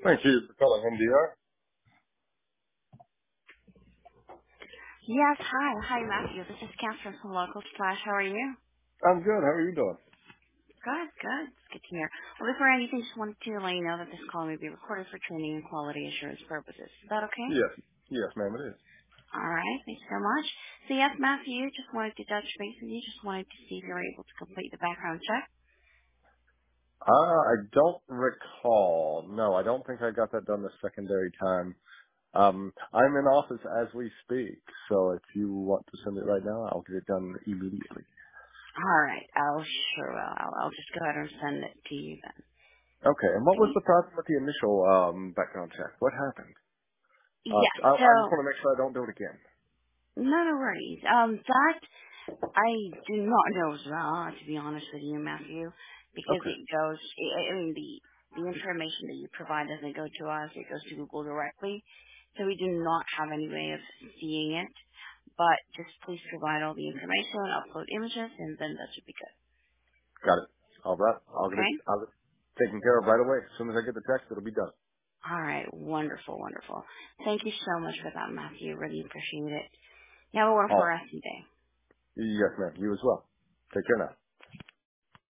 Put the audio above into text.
Thank you for calling MDR. Yes, hi. Hi, Matthew. This is Catherine from Local Splash. How are you? I'm good. How are you doing? Good, good. It's good to hear. Well, before anything, just wanted to let you know that this call may be recorded for training and quality assurance purposes. Is that okay? Yes. Yes, ma'am, it is. All right. Thanks so much. So, yes, Matthew, just wanted to touch base with you. Just wanted to see if you were able to complete the background check. I don't recall. No, I don't think I got that done the secondary time. I'm in office as we speak, so if you want to send it right now, I'll get it done immediately. All right. I'll sure will. I'll just go ahead and send it to you then. Okay, and what was Okay? the problem with the initial background check? What happened? Yes. I just So, want to make sure I don't do it again. no worries. That I do not know as well, to be honest with you, Matthew, because Okay, it goes, I mean, the information that you provide doesn't go to us, it goes to Google directly, so we do not have any way of seeing it, but just please provide all the information, upload images, and then that should be good. got it. All right, Okay? I'll get it taken care of right away. As soon as I get the text, it'll be done. All right, wonderful, wonderful. Thank you so much for that, Matthew. Really appreciate it. You have a wonderful All right. rest of your day. Yes, ma'am. You as well. Take care now.